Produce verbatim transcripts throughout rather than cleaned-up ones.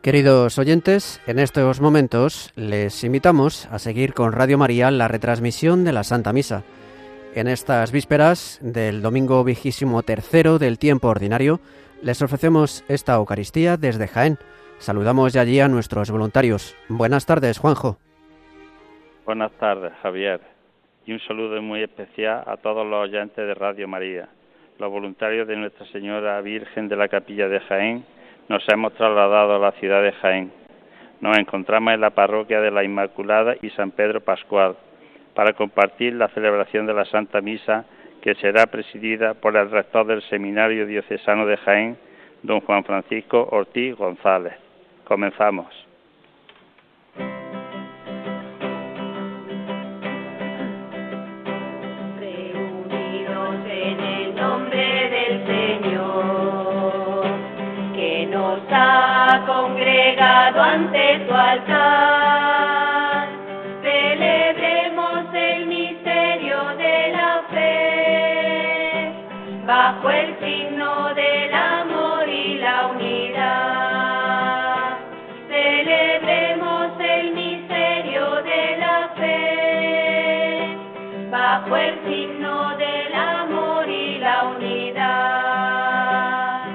Queridos oyentes, en estos momentos les invitamos a seguir con Radio María la retransmisión de la Santa Misa. En estas vísperas del domingo vigésimo tercero del tiempo ordinario, les ofrecemos esta Eucaristía desde Jaén. Saludamos ya allí a nuestros voluntarios. Buenas tardes, Juanjo. Buenas tardes, Javier. Y un saludo muy especial a todos los oyentes de Radio María. Los voluntarios de Nuestra Señora Virgen de la Capilla de Jaén nos hemos trasladado a la ciudad de Jaén. Nos encontramos en la parroquia de la Inmaculada y San Pedro Pascual para compartir la celebración de la Santa Misa, que será presidida por el rector del Seminario Diocesano de Jaén, don Juan Francisco Ortiz González. Comenzamos. Reunidos en el nombre del Señor, que nos ha congregado ante tu altar, celebremos el misterio de la fe, bajo el signo del amor y la unidad. Celebremos el misterio de la fe, bajo el signo del amor y la unidad.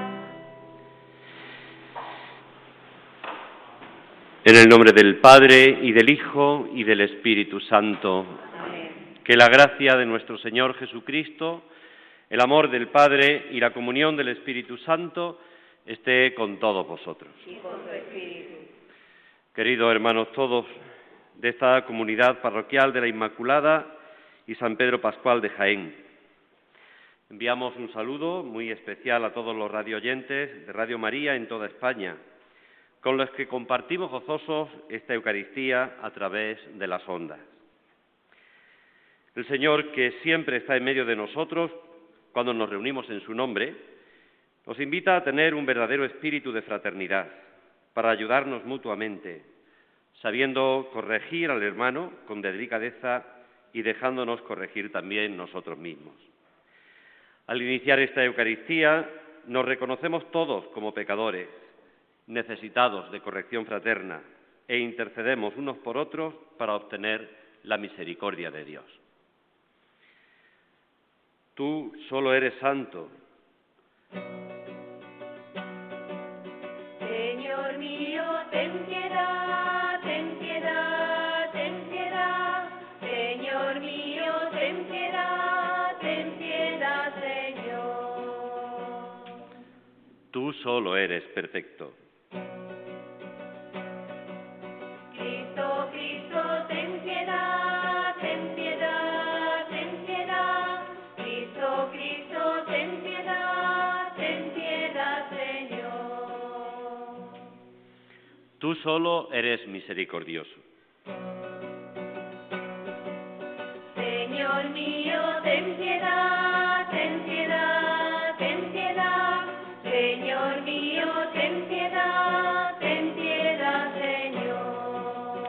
En el nombre del Padre, y del Hijo, y del Espíritu Santo. Amén. Que la gracia de nuestro Señor Jesucristo, el amor del Padre y la comunión del Espíritu Santo esté con todos vosotros. Y con tu espíritu. Queridos hermanos todos de esta comunidad parroquial de la Inmaculada y San Pedro Pascual de Jaén, enviamos un saludo muy especial a todos los radioyentes de Radio María en toda España, con los que compartimos gozosos esta Eucaristía a través de las ondas. El Señor, que siempre está en medio de nosotros cuando nos reunimos en su nombre, nos invita a tener un verdadero espíritu de fraternidad para ayudarnos mutuamente, sabiendo corregir al hermano con delicadeza y dejándonos corregir también nosotros mismos. Al iniciar esta Eucaristía, nos reconocemos todos como pecadores, necesitados de corrección fraterna, e intercedemos unos por otros para obtener la misericordia de Dios. Tú solo eres santo. Señor mío, ten piedad, ten piedad, ten piedad. Señor mío, ten piedad, ten piedad, Señor. Tú solo eres perfecto. Cristo, Cristo, ten piedad, ten piedad, ten piedad. Cristo, Cristo, ten piedad, ten piedad, Señor. Tú solo eres misericordioso. Señor mío, ten piedad, ten piedad, ten piedad. Señor mío, ten piedad, ten piedad, Señor.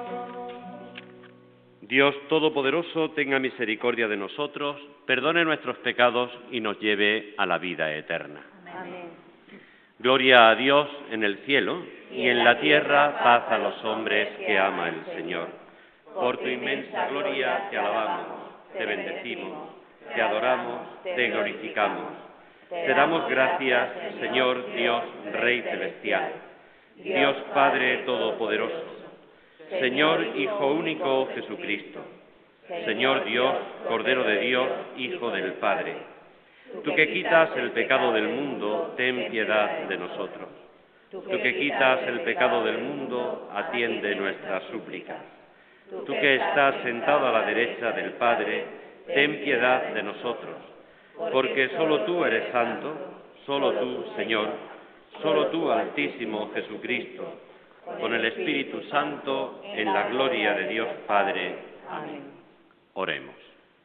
Dios Todopoderoso, tenga misericordia de nosotros, perdone nuestros pecados y nos lleve a la vida eterna. Amén. Gloria a Dios en el cielo y en la tierra paz a los hombres que ama el Señor. Por tu inmensa gloria te alabamos, te bendecimos, te adoramos, te glorificamos. Te damos gracias, Señor Dios, Rey celestial, Dios Padre Todopoderoso, Señor Hijo único Jesucristo, Señor Dios, Cordero de Dios, Hijo del Padre. Tú que quitas el pecado del mundo, ten piedad de nosotros. Tú que quitas el pecado del mundo, atiende nuestras súplicas. Tú que estás sentado a la derecha del Padre, ten piedad de nosotros. Porque solo tú eres santo, solo tú, Señor, solo tú, Altísimo Jesucristo, con el Espíritu Santo, en la gloria de Dios Padre. Amén. Oremos.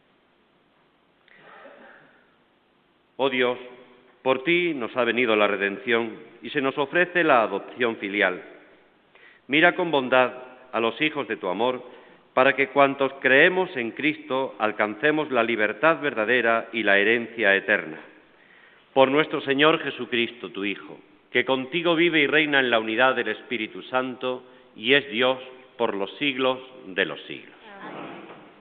Oh Dios, por ti nos ha venido la redención y se nos ofrece la adopción filial. Mira con bondad a los hijos de tu amor, para que cuantos creemos en Cristo alcancemos la libertad verdadera y la herencia eterna. Por nuestro Señor Jesucristo, tu Hijo, que contigo vive y reina en la unidad del Espíritu Santo y es Dios por los siglos de los siglos. Amén.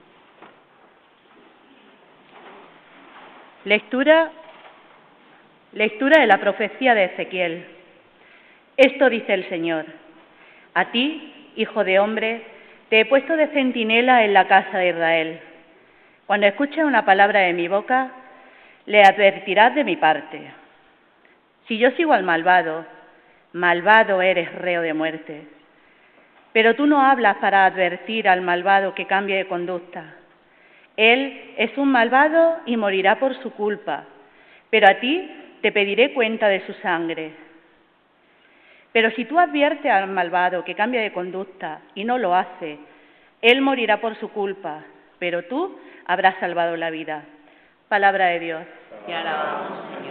Lectura, lectura de la profecía de Ezequiel. Esto dice el Señor: a ti, hijo de hombre, te he puesto de centinela en la casa de Israel. Cuando escuches una palabra de mi boca, le advertirás de mi parte. Si yo sigo al malvado, malvado eres, reo de muerte. Pero tú no hablas para advertir al malvado que cambie de conducta. Él es un malvado y morirá por su culpa, pero a ti te pediré cuenta de su sangre. Pero si tú adviertes al malvado que cambia de conducta y no lo hace, él morirá por su culpa, pero tú habrás salvado la vida. Palabra de Dios. Te alabamos, Señor.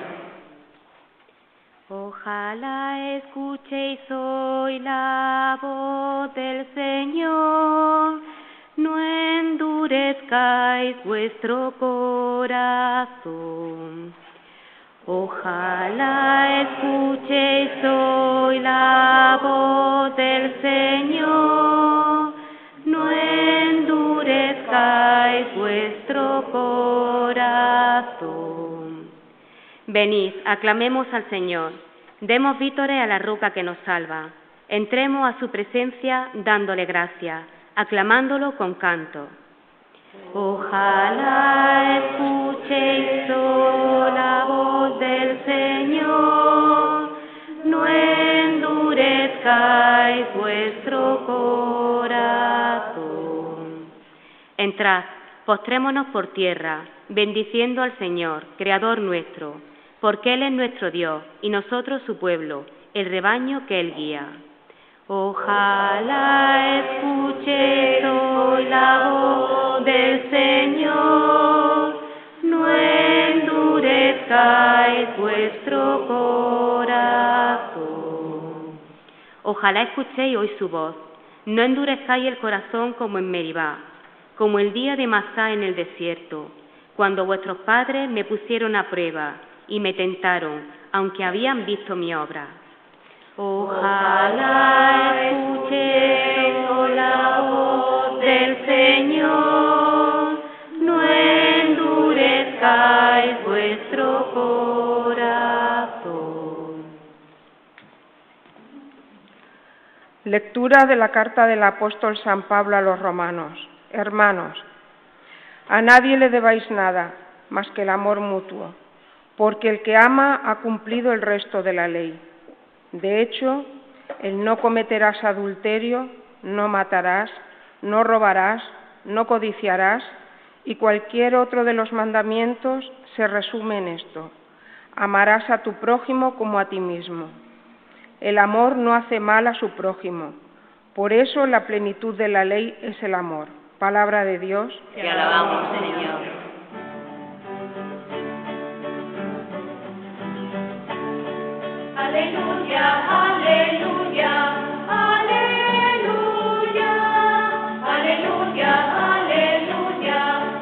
Ojalá escuchéis hoy la voz del Señor, no endurezcáis vuestro corazón. Ojalá escuchéis hoy la voz del Señor, no endurezcáis vuestro corazón. Venid, aclamemos al Señor, demos vítores a la roca que nos salva, entremos a su presencia dándole gracias, aclamándolo con canto. Ojalá escuchéis hoy la voz del Señor, no endurezcáis vuestro corazón. Entrad, postrémonos por tierra, bendiciendo al Señor, Creador nuestro, porque Él es nuestro Dios y nosotros su pueblo, el rebaño que Él guía. Ojalá escuchéis hoy la voz del Señor, no endurezcáis vuestro corazón. Ojalá escuchéis hoy su voz, no endurezcáis el corazón como en Meribá, como el día de Masá en el desierto, cuando vuestros padres me pusieron a prueba y me tentaron, aunque habían visto mi obra. Ojalá escuchéis hoy la voz del Señor, no endurezcáis vuestro corazón. Lectura de la carta del apóstol San Pablo a los romanos. Hermanos, a nadie le debáis nada más que el amor mutuo, porque el que ama ha cumplido el resto de la ley. De hecho, el no cometerás adulterio, no matarás, no robarás, no codiciarás, y cualquier otro de los mandamientos se resume en esto: amarás a tu prójimo como a ti mismo. El amor no hace mal a su prójimo, por eso la plenitud de la ley es el amor. Palabra de Dios. Te alabamos, Señor. Aleluya, aleluya, aleluya, aleluya, aleluya,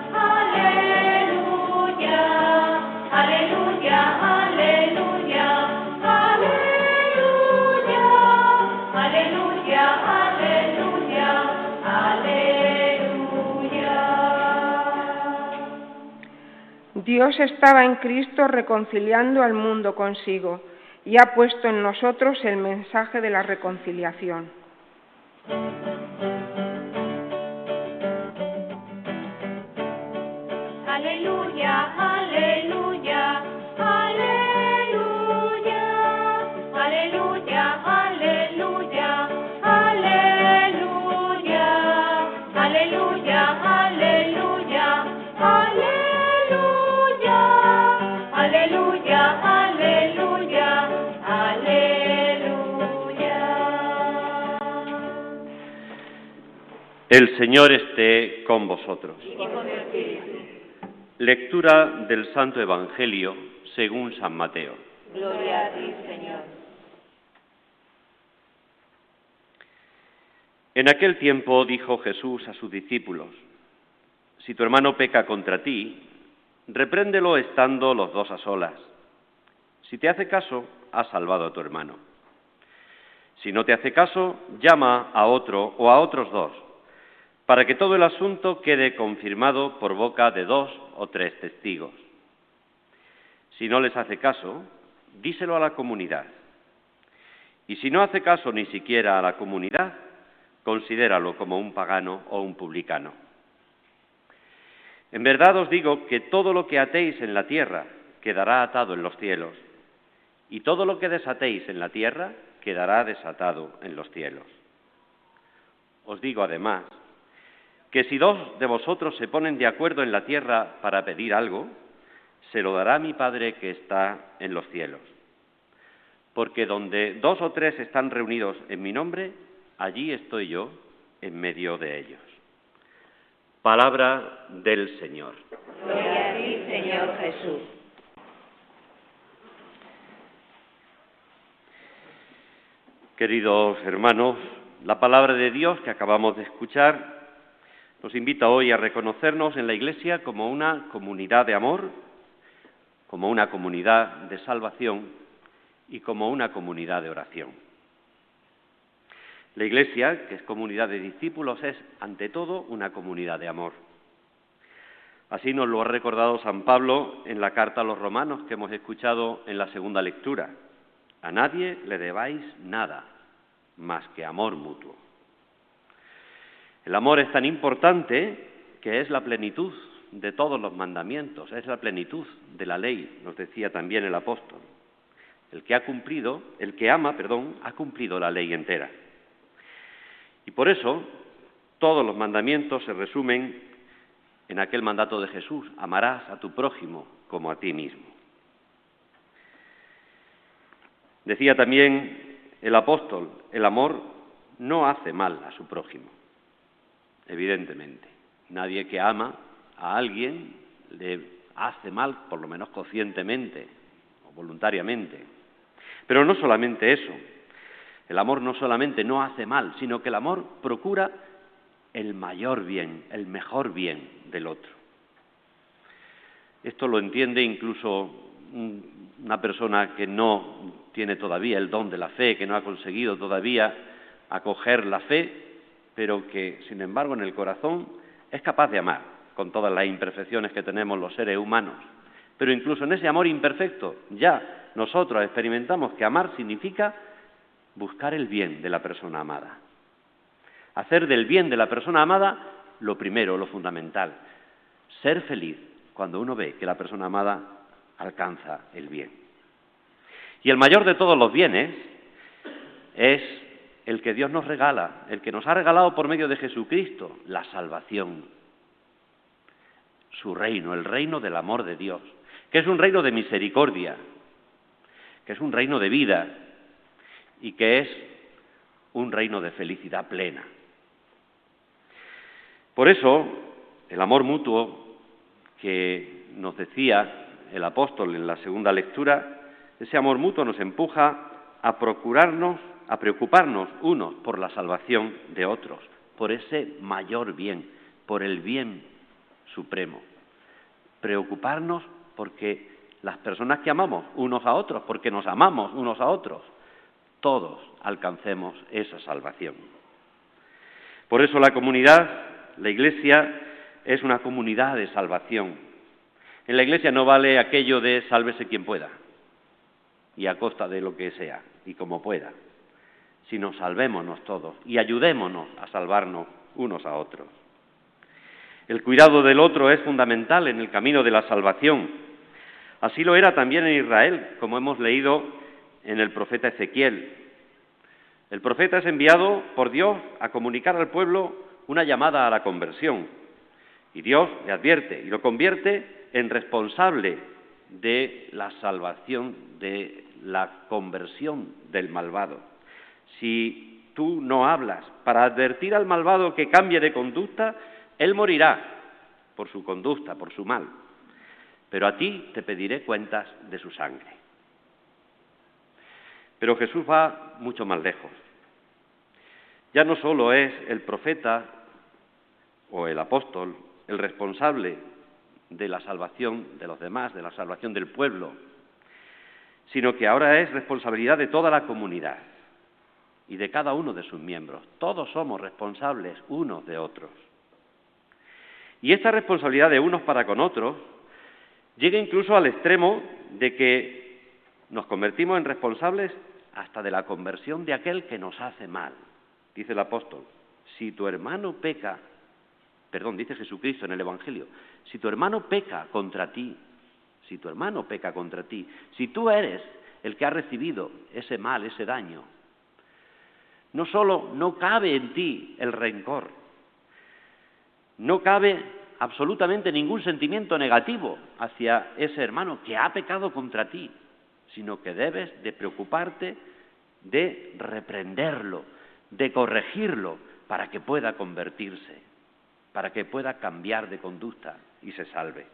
aleluya, aleluya, aleluya, aleluya, aleluya, aleluya, aleluya. Dios estaba en Cristo reconciliando al mundo consigo y ha puesto en nosotros el mensaje de la reconciliación. Aleluya, aleluya, aleluya, aleluya, aleluya, aleluya, aleluya, aleluya, aleluya, aleluya, aleluya, aleluya. El Señor esté con vosotros. Lectura del Santo Evangelio según San Mateo. Gloria a ti, Señor. En aquel tiempo dijo Jesús a sus discípulos: si tu hermano peca contra ti, repréndelo estando los dos a solas. Si te hace caso, has salvado a tu hermano. Si no te hace caso, llama a otro o a otros dos, para que todo el asunto quede confirmado por boca de dos o tres testigos. Si no les hace caso, díselo a la comunidad. Y si no hace caso ni siquiera a la comunidad, considéralo como un pagano o un publicano. En verdad os digo que todo lo que atéis en la tierra quedará atado en los cielos, y todo lo que desatéis en la tierra quedará desatado en los cielos. Os digo además que si dos de vosotros se ponen de acuerdo en la tierra para pedir algo, se lo dará mi Padre que está en los cielos. Porque donde dos o tres están reunidos en mi nombre, allí estoy yo en medio de ellos. Palabra del Señor. Gloria a ti, Señor Jesús. Queridos hermanos, la palabra de Dios que acabamos de escuchar nos invita hoy a reconocernos en la Iglesia como una comunidad de amor, como una comunidad de salvación y como una comunidad de oración. La Iglesia, que es comunidad de discípulos, es ante todo una comunidad de amor. Así nos lo ha recordado San Pablo en la carta a los romanos que hemos escuchado en la segunda lectura. A nadie le debáis nada más que amor mutuo. El amor es tan importante que es la plenitud de todos los mandamientos, es la plenitud de la ley, nos decía también el apóstol. El que ha cumplido, el que ama, perdón, ha cumplido la ley entera. Y por eso todos los mandamientos se resumen en aquel mandato de Jesús: amarás a tu prójimo como a ti mismo. Decía también el apóstol, el amor no hace mal a su prójimo, evidentemente. Nadie que ama a alguien le hace mal, por lo menos conscientemente o voluntariamente. Pero no solamente eso. El amor no solamente no hace mal, sino que el amor procura el mayor bien, el mejor bien del otro. Esto lo entiende incluso una persona que no tiene todavía el don de la fe, que no ha conseguido todavía acoger la fe, pero que, sin embargo, en el corazón es capaz de amar, con todas las imperfecciones que tenemos los seres humanos. Pero incluso en ese amor imperfecto, ya nosotros experimentamos que amar significa buscar el bien de la persona amada. Hacer del bien de la persona amada lo primero, lo fundamental. Ser feliz cuando uno ve que la persona amada alcanza el bien. Y el mayor de todos los bienes es el que Dios nos regala, el que nos ha regalado por medio de Jesucristo, la salvación. Su reino, el reino del amor de Dios, que es un reino de misericordia, que es un reino de vida y que es un reino de felicidad plena. Por eso, el amor mutuo que nos decía el apóstol en la segunda lectura, ese amor mutuo nos empuja a procurarnos, a preocuparnos unos por la salvación de otros, por ese mayor bien, por el bien supremo. Preocuparnos porque las personas que amamos unos a otros, porque nos amamos unos a otros, todos alcancemos esa salvación. Por eso la comunidad, la Iglesia, es una comunidad de salvación. En la Iglesia no vale aquello de sálvese quien pueda, y a costa de lo que sea, y como pueda, sino salvémonos todos y ayudémonos a salvarnos unos a otros. El cuidado del otro es fundamental en el camino de la salvación. Así lo era también en Israel, como hemos leído en el profeta Ezequiel. El profeta es enviado por Dios a comunicar al pueblo una llamada a la conversión. Y Dios le advierte y lo convierte en responsable de la salvación, de la conversión del malvado. Si tú no hablas para advertir al malvado que cambie de conducta, él morirá por su conducta, por su mal. Pero a ti te pediré cuentas de su sangre. Pero Jesús va mucho más lejos. Ya no solo es el profeta o el apóstol el responsable de la salvación de los demás, de la salvación del pueblo. sino que ahora es responsabilidad de toda la comunidad y de cada uno de sus miembros. Todos somos responsables unos de otros. Y esta responsabilidad de unos para con otros llega incluso al extremo de que nos convertimos en responsables hasta de la conversión de aquel que nos hace mal. Dice el apóstol, si tu hermano peca, perdón, dice Jesucristo en el Evangelio, si tu hermano peca contra ti, si tu hermano peca contra ti, si tú eres el que ha recibido ese mal, ese daño, no solo no cabe en ti el rencor, no cabe absolutamente ningún sentimiento negativo hacia ese hermano que ha pecado contra ti, sino que debes de preocuparte de reprenderlo, de corregirlo para que pueda convertirse, para que pueda cambiar de conducta y se salve.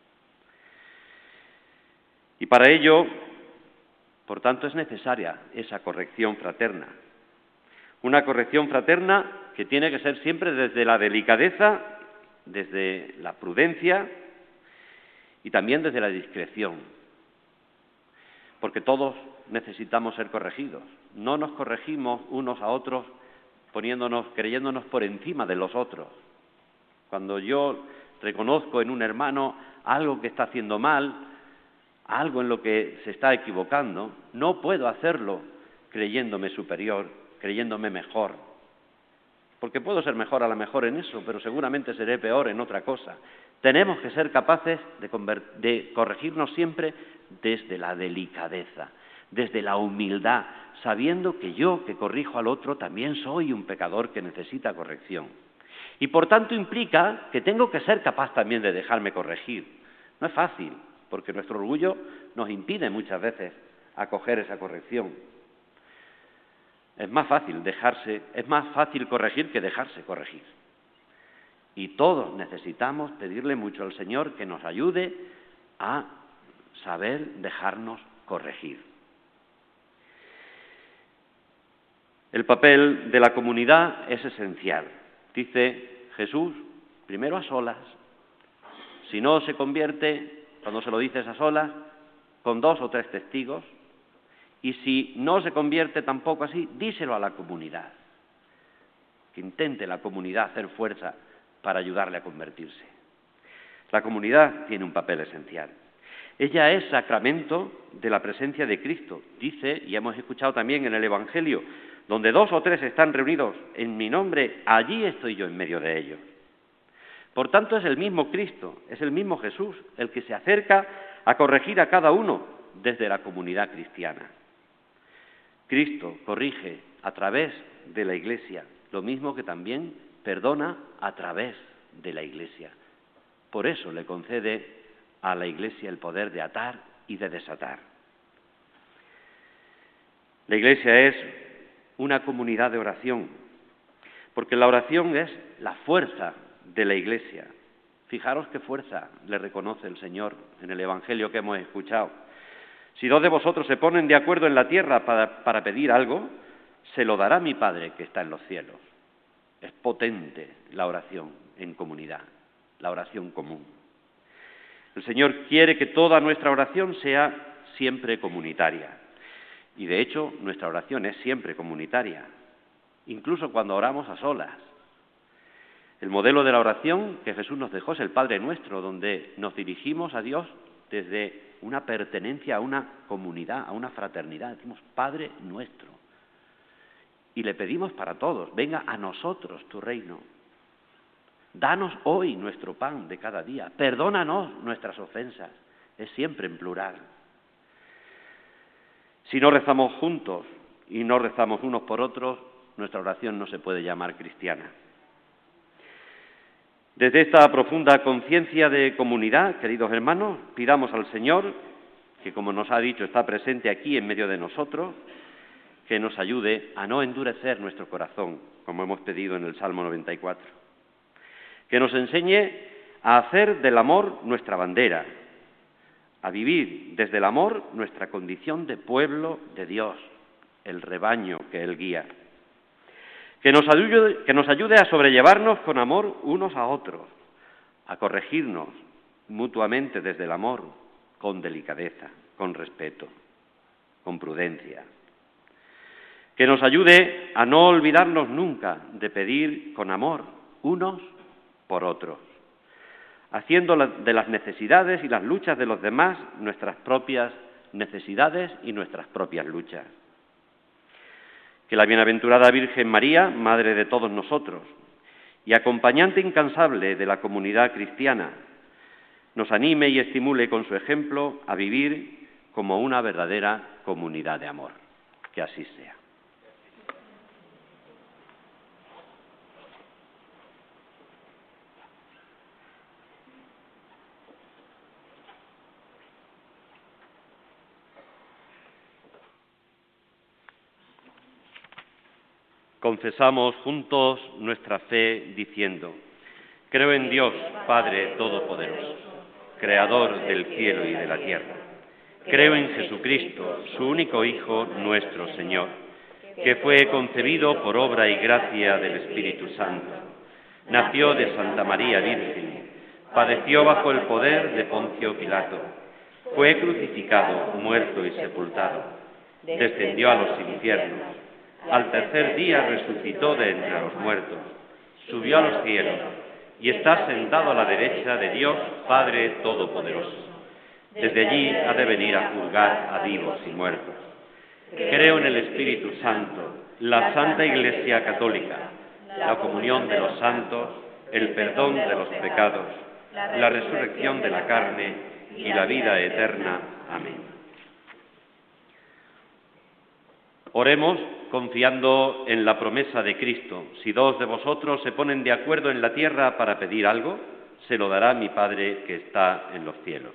Y para ello, por tanto, es necesaria esa corrección fraterna. Una corrección fraterna que tiene que ser siempre desde la delicadeza, desde la prudencia y también desde la discreción. Porque todos necesitamos ser corregidos. No nos corregimos unos a otros poniéndonos, creyéndonos por encima de los otros. Cuando yo reconozco en un hermano algo que está haciendo mal, algo en lo que se está equivocando, no puedo hacerlo creyéndome superior, creyéndome mejor. Porque puedo ser mejor a lo mejor en eso, pero seguramente seré peor en otra cosa. Tenemos que ser capaces de, de corregirnos siempre desde la delicadeza, desde la humildad, sabiendo que yo, que corrijo al otro, también soy un pecador que necesita corrección. Y por tanto implica que tengo que ser capaz también de dejarme corregir. No es fácil, porque nuestro orgullo nos impide muchas veces acoger esa corrección. Es más fácil dejarse, es más fácil corregir que dejarse corregir. Y todos necesitamos pedirle mucho al Señor que nos ayude a saber dejarnos corregir. El papel de la comunidad es esencial. Dice Jesús, primero a solas. Si no se convierte, cuando se lo dices a solas, con dos o tres testigos. Y si no se convierte tampoco así, díselo a la comunidad. Que intente la comunidad hacer fuerza para ayudarle a convertirse. La comunidad tiene un papel esencial. Ella es sacramento de la presencia de Cristo. Dice, y hemos escuchado también en el Evangelio, donde dos o tres están reunidos en mi nombre, allí estoy yo en medio de ellos. Por tanto, es el mismo Cristo, es el mismo Jesús, el que se acerca a corregir a cada uno desde la comunidad cristiana. Cristo corrige a través de la Iglesia, lo mismo que también perdona a través de la Iglesia. Por eso le concede a la Iglesia el poder de atar y de desatar. La Iglesia es una comunidad de oración, porque la oración es la fuerza de la Iglesia. Fijaros qué fuerza le reconoce el Señor en el Evangelio que hemos escuchado. Si dos de vosotros se ponen de acuerdo en la tierra para, para pedir algo, se lo dará mi Padre que está en los cielos. Es potente la oración en comunidad, la oración común. El Señor quiere que toda nuestra oración sea siempre comunitaria. Y de hecho, nuestra oración es siempre comunitaria, incluso cuando oramos a solas. El modelo de la oración que Jesús nos dejó es el Padre Nuestro, donde nos dirigimos a Dios desde una pertenencia a una comunidad, a una fraternidad. Decimos, Padre Nuestro. Y le pedimos para todos, venga a nosotros tu reino. Danos hoy nuestro pan de cada día. Perdónanos nuestras ofensas. Es siempre en plural. Si no rezamos juntos y no rezamos unos por otros, nuestra oración no se puede llamar cristiana. Desde esta profunda conciencia de comunidad, queridos hermanos, pidamos al Señor, que como nos ha dicho está presente aquí en medio de nosotros, que nos ayude a no endurecer nuestro corazón, como hemos pedido en el Salmo noventa y cuatro. Que nos enseñe a hacer del amor nuestra bandera, a vivir desde el amor nuestra condición de pueblo de Dios, el rebaño que Él guía. Que nos ayude, que nos ayude a sobrellevarnos con amor unos a otros, a corregirnos mutuamente desde el amor, con delicadeza, con respeto. con prudencia. Que nos ayude a no olvidarnos nunca de pedir con amor unos por otros, haciendo de las necesidades y las luchas de los demás nuestras propias necesidades y nuestras propias luchas. Que la bienaventurada Virgen María, Madre de todos nosotros y acompañante incansable de la comunidad cristiana, nos anime y estimule con su ejemplo a vivir como una verdadera comunidad de amor. Que así sea. Confesamos juntos nuestra fe diciendo: creo en Dios, Padre Todopoderoso, Creador del cielo y de la tierra. Creo en Jesucristo, su único Hijo, nuestro Señor, que fue concebido por obra y gracia del Espíritu Santo. Nació de Santa María Virgen, padeció bajo el poder de Poncio Pilato, fue crucificado, muerto y sepultado, descendió a los infiernos. Al tercer día resucitó de entre los muertos, subió a los cielos y está sentado a la derecha de Dios Padre Todopoderoso. Desde allí ha de venir a juzgar a vivos y muertos. Creo en el Espíritu Santo, la Santa Iglesia Católica, la comunión de los santos, el perdón de los pecados, la resurrección de la carne y la vida eterna. Amén. Oremos confiando en la promesa de Cristo: si dos de vosotros se ponen de acuerdo en la tierra para pedir algo, se lo dará mi Padre que está en los cielos.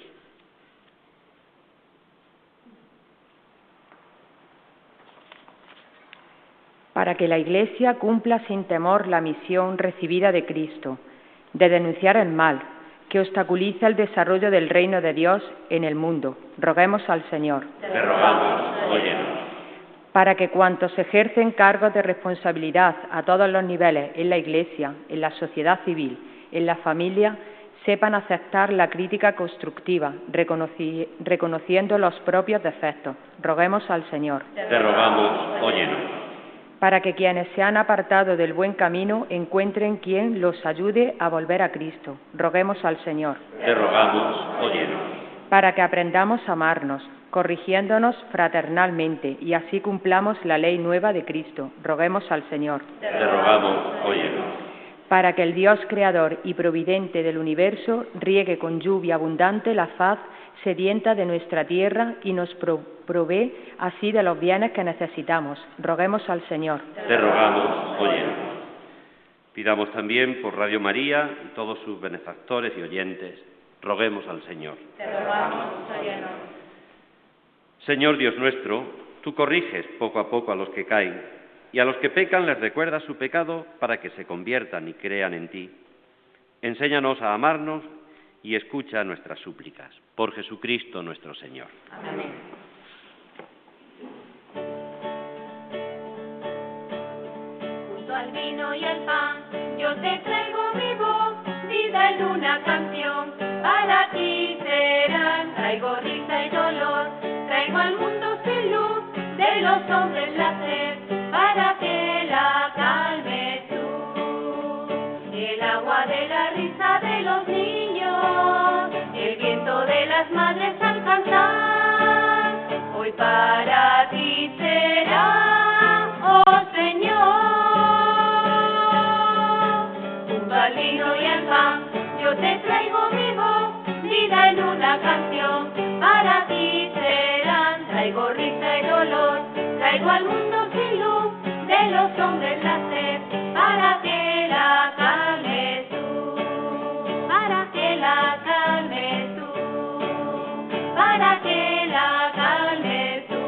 Para que la Iglesia cumpla sin temor la misión recibida de Cristo, de denunciar el mal que obstaculiza el desarrollo del reino de Dios en el mundo, roguemos al Señor. Te rogamos, óyenos. Para que cuantos ejercen cargos de responsabilidad a todos los niveles en la Iglesia, en la sociedad civil, en la familia, sepan aceptar la crítica constructiva, reconoci- reconociendo los propios defectos. Roguemos al Señor. Te rogamos, óyenos. Para que quienes se han apartado del buen camino encuentren quien los ayude a volver a Cristo. Roguemos al Señor. Te rogamos, óyenos. Para que aprendamos a amarnos, corrigiéndonos fraternalmente y así cumplamos la ley nueva de Cristo. Roguemos al Señor. Te rogamos, óyenos. Para que el Dios creador y providente del universo riegue con lluvia abundante la faz sedienta de nuestra tierra y nos pro provee así de los bienes que necesitamos. Roguemos al Señor. Te rogamos, óyenos. Pidamos también por Radio María y todos sus benefactores y oyentes. Roguemos al Señor. Te rogamos, óyenos. Señor Dios nuestro, tú corriges poco a poco a los que caen, y a los que pecan les recuerdas su pecado para que se conviertan y crean en ti. Enséñanos a amarnos y escucha nuestras súplicas. Por Jesucristo nuestro Señor. Amén. Junto al vino y al pan, yo te traigo mi voz, vida en una canción. Para ti serán, traigo risa y dolor, traigo al mundo sin luz, de los hombres la sed, para que la calmes tú. El agua de la risa de los niños, el viento de las madres al cantar, hoy para ti será, oh Señor. Junto al vino y al pan, yo te traigo mi voz, vida en una canción. Para ti serán, traigo risa y dolor, traigo al mundo sin luz, de los hombres la sed, para que la calmes tú, para que la calmes tú, para que la calmes tú.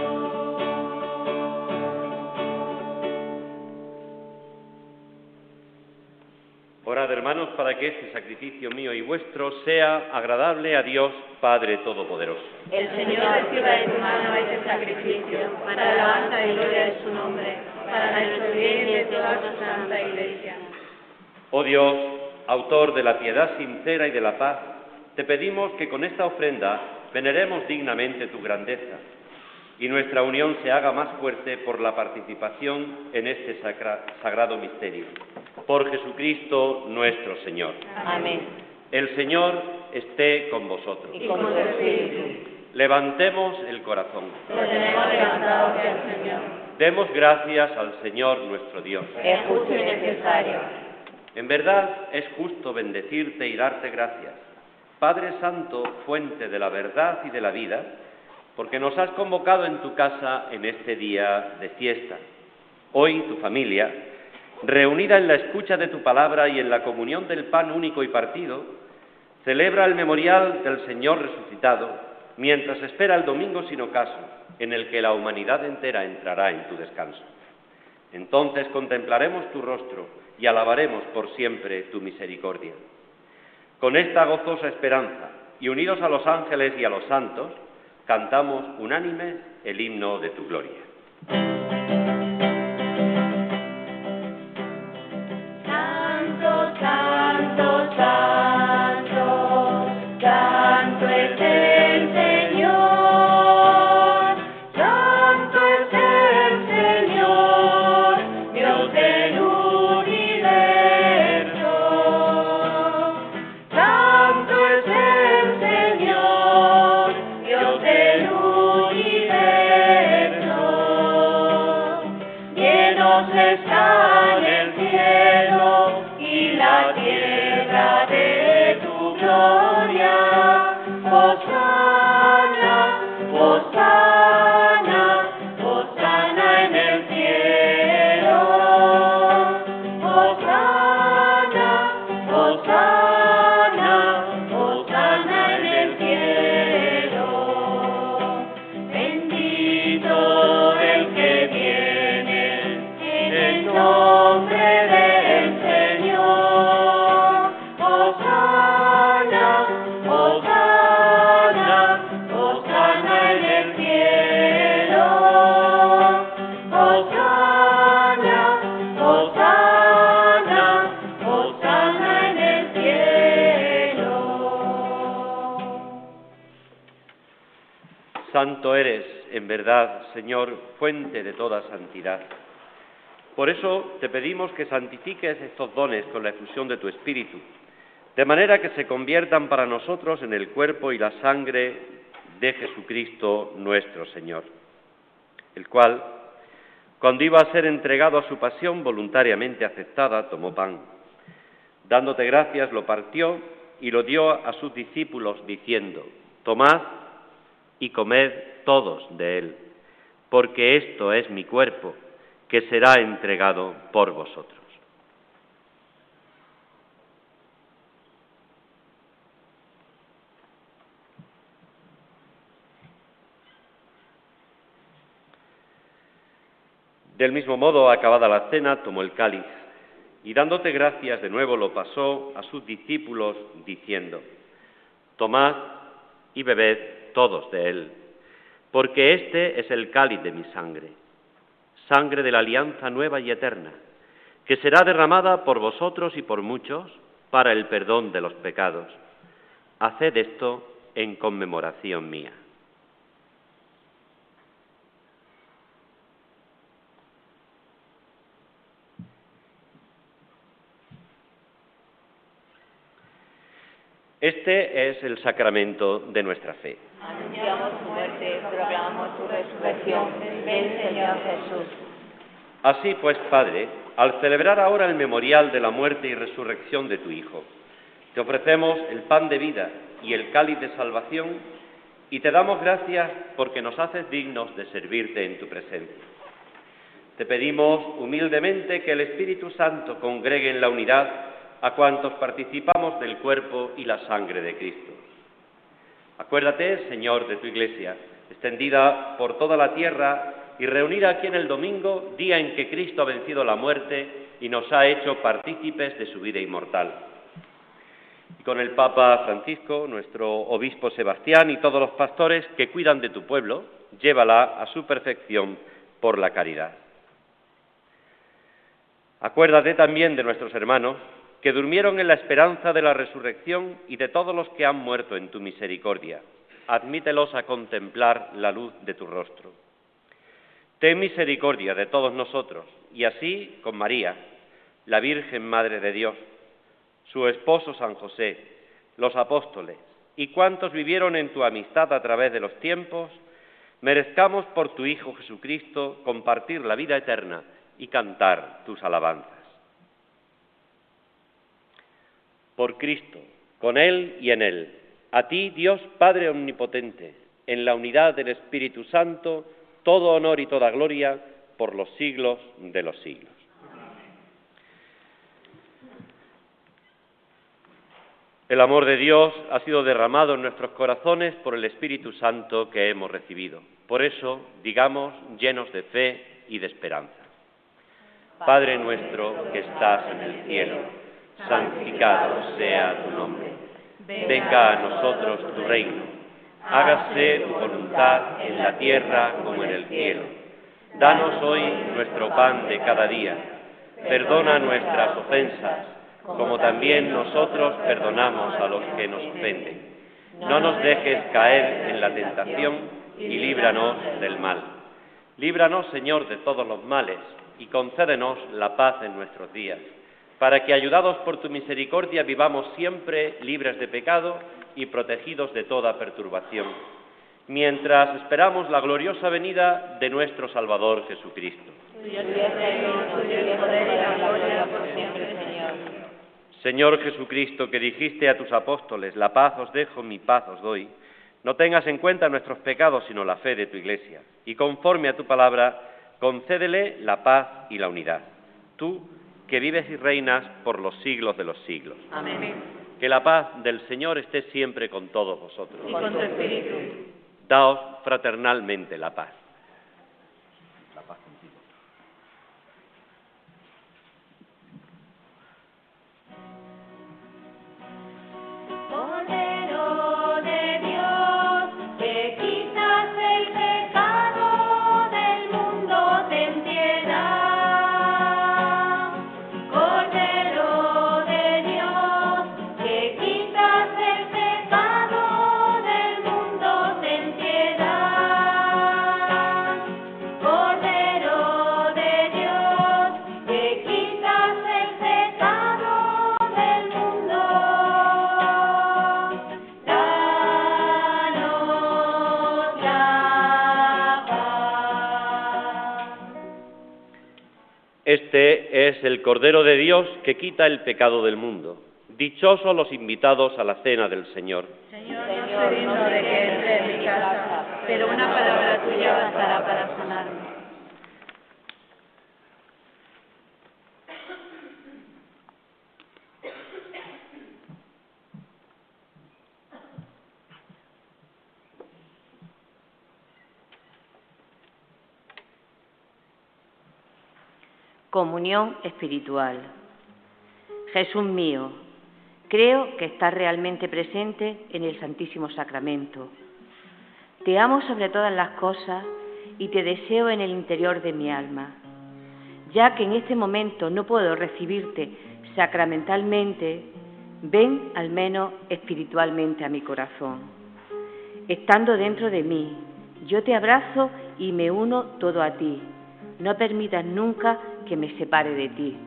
Orad, hermanos, para que este sacrificio mío y vuestro sea agradable a Dios Padre Todopoderoso. El Señor reciba de tu mano este sacrificio, para alabanza y gloria de su nombre, para nuestro bien y de toda su santa Iglesia. Oh Dios, autor de la piedad sincera y de la paz, te pedimos que con esta ofrenda veneremos dignamente tu grandeza. y nuestra unión se haga más fuerte por la participación en este sacra, sagrado misterio. Por Jesucristo nuestro Señor. Amén. El Señor esté con vosotros. Y con tu espíritu. Levantemos el corazón. Lo tenemos levantado hacia el Señor. Demos gracias al Señor nuestro Dios. Es justo y necesario. En verdad es justo bendecirte y darte gracias, Padre Santo, fuente de la verdad y de la vida, porque nos has convocado en tu casa en este día de fiesta. Hoy tu familia, reunida en la escucha de tu palabra y en la comunión del pan único y partido, celebra el memorial del Señor resucitado, mientras espera el domingo sin ocaso, en el que la humanidad entera entrará en tu descanso. Entonces contemplaremos tu rostro y alabaremos por siempre tu misericordia. Con esta gozosa esperanza, y unidos a los ángeles y a los santos, cantamos unánimes el himno de tu gloria. Santo, santo, santo, santo es el Señor, santo es el Señor, Dios del universo. Santo es el Señor, Dios del universo. Llenos están el cielo y la tierra de tu gloria. Hosana, hosana, hosana en el cielo. Hosana, hosana, hosana en el cielo. Bendito el que viene en el nombre del Señor. Hosana, hosana, hosana en el cielo. Hosana, hosana, hosana en el cielo. Santo eres, en verdad, Señor, fuente de toda santidad. Por eso te pedimos que santifiques estos dones con la efusión de tu Espíritu, de manera que se conviertan para nosotros en el cuerpo y la sangre de Jesucristo nuestro Señor, el cual, cuando iba a ser entregado a su pasión voluntariamente aceptada, tomó pan. Dándote gracias, lo partió y lo dio a sus discípulos, diciendo: tomad y comed todos de él, porque esto es mi cuerpo, que será entregado por vosotros. Del mismo modo, acabada la cena, tomó el cáliz, y dándote gracias de nuevo lo pasó a sus discípulos, diciendo: tomad y bebed todos de él, porque este es el cáliz de mi sangre, sangre de la alianza nueva y eterna, que será derramada por vosotros y por muchos para el perdón de los pecados. Haced esto en conmemoración mía. Este es el sacramento de nuestra fe. Anunciamos tu muerte, proclamamos tu resurrección. Ven, Señor Jesús. Así pues, Padre, al celebrar ahora el memorial de la muerte y resurrección de tu Hijo, te ofrecemos el pan de vida y el cáliz de salvación, y te damos gracias porque nos haces dignos de servirte en tu presencia. Te pedimos humildemente que el Espíritu Santo congregue en la unidad a cuantos participamos del cuerpo y la sangre de Cristo. Acuérdate, Señor, de tu Iglesia, extendida por toda la tierra y reunida aquí en el domingo, día en que Cristo ha vencido la muerte y nos ha hecho partícipes de su vida inmortal. Y con el Papa Francisco, nuestro obispo Sebastián y todos los pastores que cuidan de tu pueblo, llévala a su perfección por la caridad. Acuérdate también de nuestros hermanos que durmieron en la esperanza de la resurrección y de todos los que han muerto en tu misericordia. Admítelos a contemplar la luz de tu rostro. Ten misericordia de todos nosotros, y así con María, la Virgen Madre de Dios, su esposo San José, los apóstoles y cuantos vivieron en tu amistad a través de los tiempos, merezcamos por tu Hijo Jesucristo compartir la vida eterna y cantar tus alabanzas. Por Cristo, con Él y en Él, a ti, Dios Padre Omnipotente, en la unidad del Espíritu Santo, todo honor y toda gloria por los siglos de los siglos. El amor de Dios ha sido derramado en nuestros corazones por el Espíritu Santo que hemos recibido. Por eso, digamos, llenos de fe y de esperanza. Padre nuestro que estás en el cielo, santificado sea tu nombre. Venga a nosotros tu reino. Hágase tu voluntad en la tierra como en el cielo. Danos hoy nuestro pan de cada día. Perdona nuestras ofensas, como también nosotros perdonamos a los que nos ofenden. No nos dejes caer en la tentación y líbranos del mal. Líbranos, Señor, de todos los males y concédenos la paz en nuestros días, para que, ayudados por tu misericordia, vivamos siempre libres de pecado y protegidos de toda perturbación, mientras esperamos la gloriosa venida de nuestro Salvador Jesucristo. Tuyo es el reino, tuyo es el poder y la gloria por siempre, Señor. Señor Jesucristo, que dijiste a tus apóstoles, la paz os dejo, mi paz os doy, no tengas en cuenta nuestros pecados, sino la fe de tu Iglesia, y conforme a tu palabra, concédele la paz y la unidad. Tú, que vives y reinas por los siglos de los siglos. Amén. Que la paz del Señor esté siempre con todos vosotros. Y con tu espíritu. Daos fraternalmente la paz. La paz contigo. Cordero de Dios, que quitas el pecado del mundo, ten piedad. Cordero de Dios, que quitas el pecado del mundo, ten piedad. Cordero de Dios, que quitas el pecado del mundo, danos la paz. Este es el Cordero de Dios que quita el pecado del mundo. Dichosos los invitados a la cena del Señor. Señor, no soy digno de que entre en mi casa, pero una palabra tuya bastará para sanarme. Comunión espiritual. Jesús mío, creo que estás realmente presente en el Santísimo Sacramento. Te amo sobre todas las cosas y te deseo en el interior de mi alma. Ya que en este momento no puedo recibirte sacramentalmente, ven al menos espiritualmente a mi corazón. Estando dentro de mí, yo te abrazo y me uno todo a ti. No permitas nunca que me separe de ti.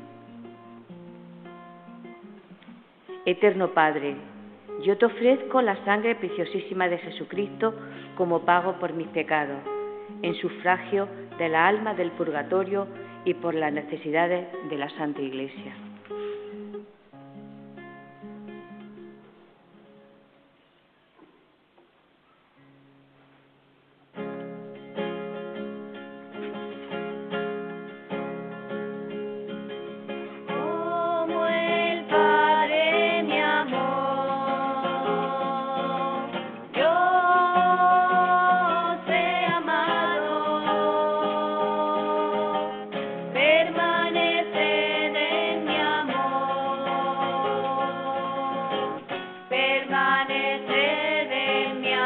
Eterno Padre, yo te ofrezco la sangre preciosísima de Jesucristo como pago por mis pecados, en sufragio de la alma del purgatorio y por las necesidades de la Santa Iglesia. Como el Padre me amó, yo os he amado. Permaneced en mi amor, permaneced en mi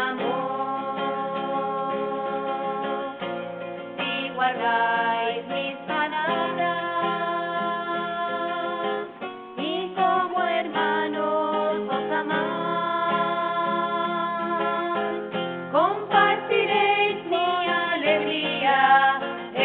amor. Si guardáis mis palabras, y como hermanos os amáis, compartiréis mi alegría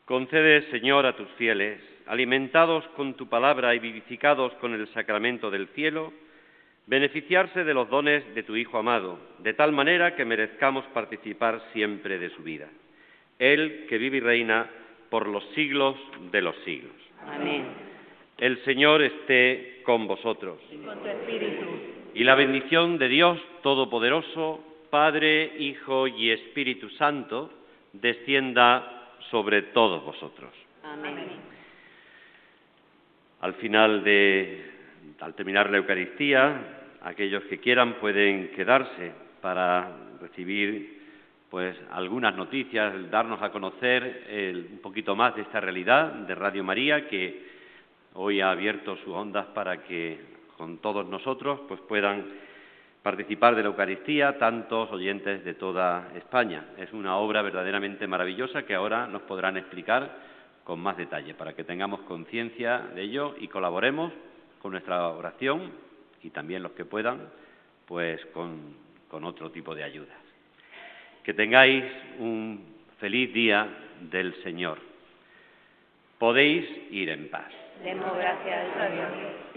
Concede, Señor, a tus fieles, alimentados con tu palabra y vivificados con el sacramento del cielo, beneficiarse de los dones de tu Hijo amado, de tal manera que merezcamos participar siempre de su vida. Él que vive y reina por los siglos de los siglos. Amén. El Señor esté con vosotros. Y con tu espíritu. Y la bendición de Dios Todopoderoso, Padre, Hijo y Espíritu Santo, descienda sobre todos vosotros. Amén. Al final de, al terminar la Eucaristía, aquellos que quieran pueden quedarse para recibir pues algunas noticias, darnos a conocer el, un poquito más de esta realidad de Radio María, que hoy ha abierto sus ondas para que con todos nosotros pues puedan participar de la Eucaristía tantos oyentes de toda España. Es una obra verdaderamente maravillosa que ahora nos podrán explicar con más detalle, para que tengamos conciencia de ello y colaboremos con nuestra oración y también los que puedan, pues con, con otro tipo de ayudas. Que tengáis un feliz día del Señor. Podéis ir en paz. Demos gracias a Dios.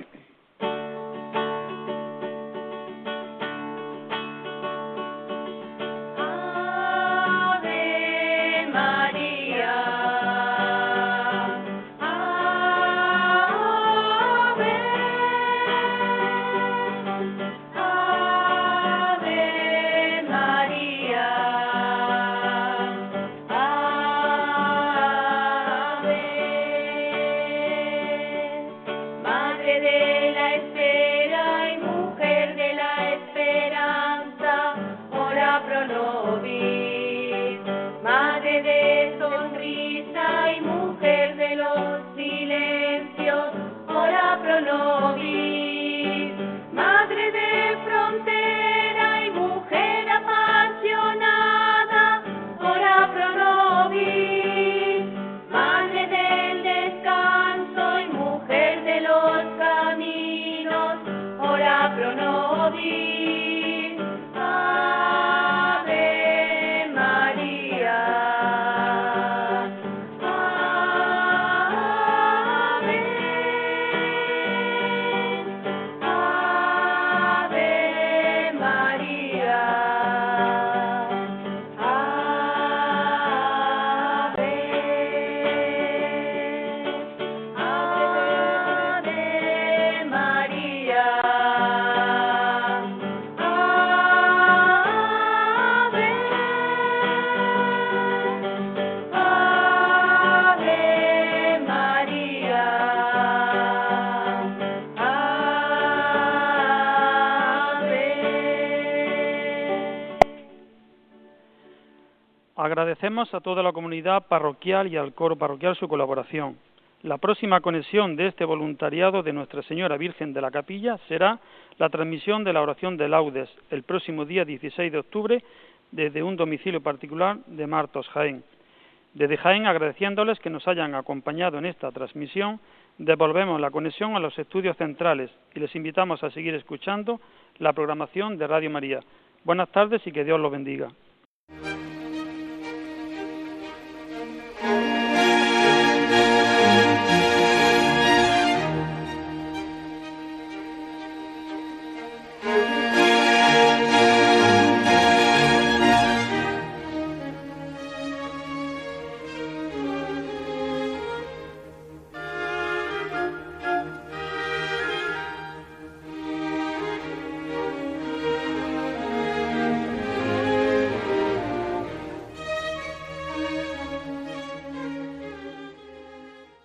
Agradecemos a toda la comunidad parroquial y al coro parroquial su colaboración. La próxima conexión de este voluntariado de Nuestra Señora Virgen de la Capilla será la transmisión de la oración de Laudes el próximo día dieciséis de octubre desde un domicilio particular de Martos, Jaén. Desde Jaén, agradeciéndoles que nos hayan acompañado en esta transmisión, devolvemos la conexión a los estudios centrales y les invitamos a seguir escuchando la programación de Radio María. Buenas tardes y que Dios los bendiga.